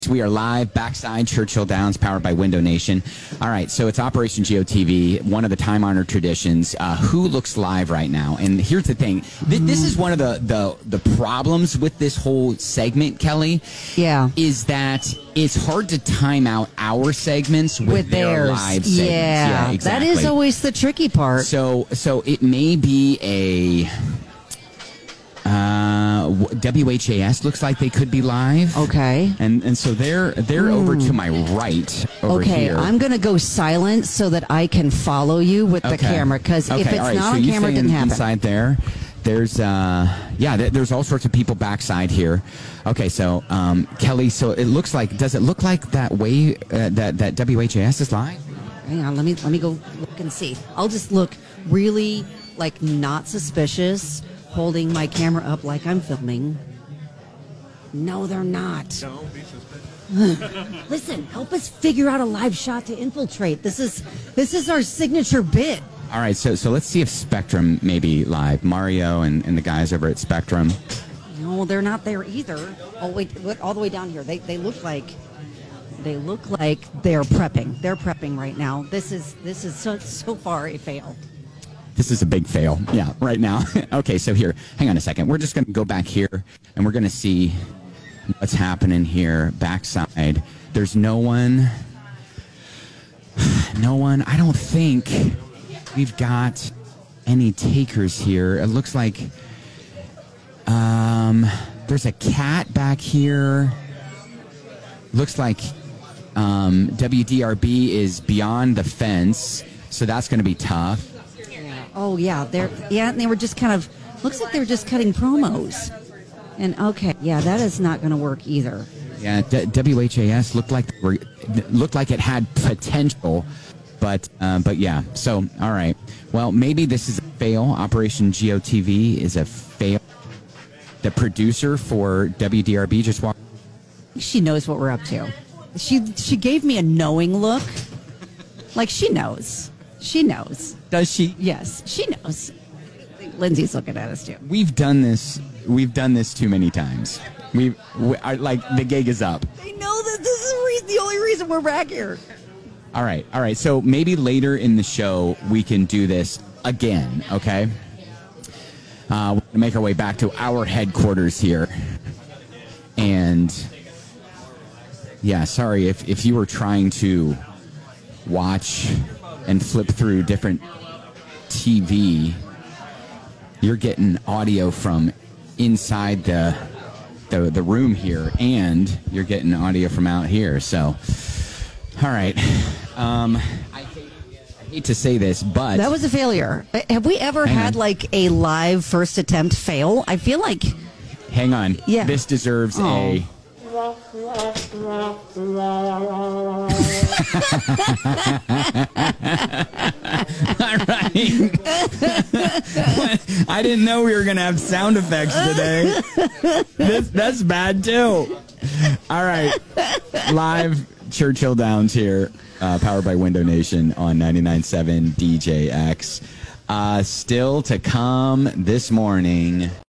We are live backside Churchill Downs, powered by Window Nation. All right, so it's Operation GOTV, one of the time-honored traditions. Who looks live right now? And here's the thing: this is one of the problems with this whole segment, Kelly. Yeah, is that it's hard to time out our segments with their live segments. Yeah, exactly. That is always the tricky part. So it may be a. WHAS looks like they could be live. Okay. And so they're over to my right over here. Okay, I'm going to go silent so that I can follow you with the camera, because if it's right, not so on camera, it didn't happen. Inside there, there's there's all sorts of people backside here. Okay, so Kelly, so it looks like, does it look like that way that WHAS is live? Hang on, let me go look and see. I'll just look really like not suspicious, holding my camera up like I'm filming. No, they're not. Don't be suspicious. Listen, help us figure out a live shot to infiltrate. This is our signature bit. All right, so let's see if Spectrum may be live. Mario and the guys over at Spectrum. No, they're not there either. Oh wait, look, all the way down here. They look like they're prepping. They're prepping right now. This is so far a fail. This is a big fail. Yeah, right now. Okay, so here, hang on a second. We're just going to go back here, and we're going to see what's happening here backside. There's no one. I don't think we've got any takers here. It looks like there's a cat back here. Looks like WDRB is beyond the fence, so that's going to be tough. Oh yeah, and they were just kind of, looks like they were just cutting promos. And okay, yeah, that is not going to work either. Yeah, WHAS looked like it had potential, but yeah. So all right, well maybe this is a fail. Operation GOTV is a fail. The producer for WDRB just walked. She knows what we're up to. She gave me a knowing look, like she knows. She knows. Does she? Yes, she knows. Lindsay's looking at us too. We've done this too many times. We are like, the gig is up. They know that this is the only reason we're back here. All right. So maybe later in the show we can do this again. Okay. We're gonna make our way back to our headquarters here, and yeah, sorry if you were trying to watch and flip through different TV, you're getting audio from inside the room here, and you're getting audio from out here. So, all right. I hate to say this, but that was a failure. Have we ever had like a live first attempt fail? I feel like. Hang on. Yeah. This deserves a. All right. I didn't know we were going to have sound effects today. That's bad, too. All right. Live Churchill Downs here, powered by Window Nation on 99.7 DJX. Still to come this morning.